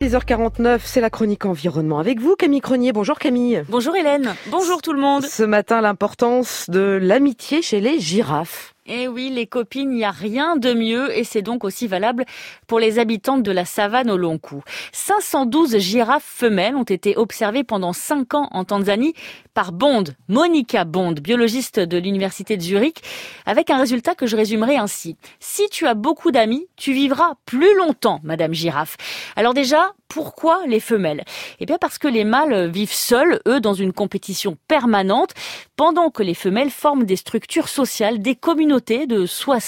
6h49, c'est la chronique environnement avec vous, Camille Cronier. Bonjour Camille. Bonjour Hélène, bonjour tout le monde. Ce matin, l'importance de l'amitié chez les girafes. Eh oui, les copines, il n'y a rien de mieux et c'est donc aussi valable pour les habitantes de la savane au long cou. 512 girafes femelles ont été observées pendant 5 ans en Tanzanie par Bond, Monica Bond, biologiste de l'université de Zurich, avec un résultat que je résumerai ainsi. Si tu as beaucoup d'amis, tu vivras plus longtemps, Madame Girafe. Alors déjà, pourquoi les femelles ? Eh bien parce que les mâles vivent seuls, eux, dans une compétition permanente, pendant que les femelles forment des structures sociales, des communautés de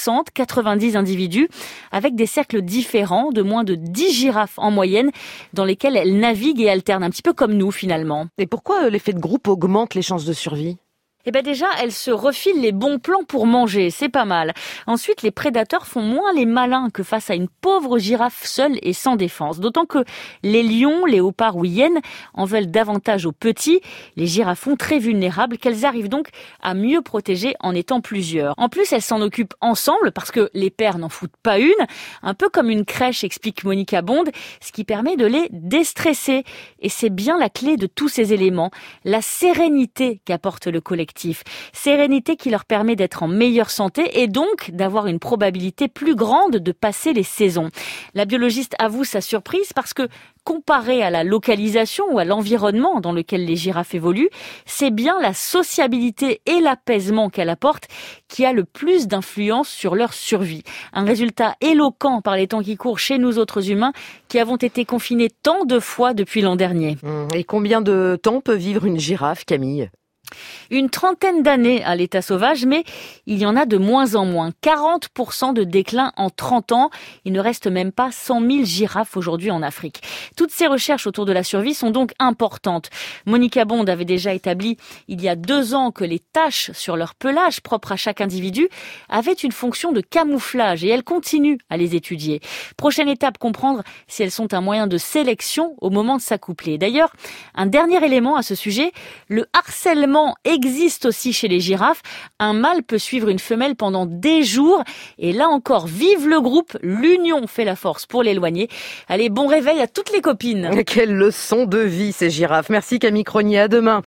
60-90 individus, avec des cercles différents de moins de 10 girafes en moyenne, dans lesquels elles naviguent et alternent, un petit peu comme nous finalement. Et pourquoi l'effet de groupe augmente les chances de survie ? Eh ben déjà, elles se refilent les bons plans pour manger, c'est pas mal. Ensuite, les prédateurs font moins les malins que face à une pauvre girafe seule et sans défense. D'autant que les lions, léopards ou hyènes en veulent davantage aux petits, les girafons très vulnérables, qu'elles arrivent donc à mieux protéger en étant plusieurs. En plus, elles s'en occupent ensemble parce que les pères n'en foutent pas une, un peu comme une crèche, explique Monica Bond, ce qui permet de les déstresser. Et c'est bien la clé de tous ces éléments, la sérénité qu'apporte le collectif. Sérénité qui leur permet d'être en meilleure santé et donc d'avoir une probabilité plus grande de passer les saisons. La biologiste avoue sa surprise parce que comparé à la localisation ou à l'environnement dans lequel les girafes évoluent, c'est bien la sociabilité et l'apaisement qu'elle apporte qui a le plus d'influence sur leur survie. Un résultat éloquent par les temps qui courent chez nous autres humains qui avons été confinés tant de fois depuis l'an dernier. Et combien de temps peut vivre une girafe, Camille ? Une trentaine d'années à l'état sauvage, mais il y en a de moins en moins. 40% de déclin en 30 ans. Il ne reste même pas 100 000 girafes aujourd'hui en Afrique. Toutes ces recherches autour de la survie sont donc importantes. Monica Bond avait déjà établi il y a 2 ans que les taches sur leur pelage propre à chaque individu avaient une fonction de camouflage et elle continue à les étudier. Prochaine étape, comprendre si elles sont un moyen de sélection au moment de s'accoupler. D'ailleurs, un dernier élément à ce sujet, le harcèlement existe aussi chez les girafes. Un mâle peut suivre une femelle pendant des jours et là encore, vive le groupe, l'union fait la force pour l'éloigner. Allez, bon réveil à toutes les copines. Quelle leçon de vie ces girafes. Merci Camille Cronier, à demain.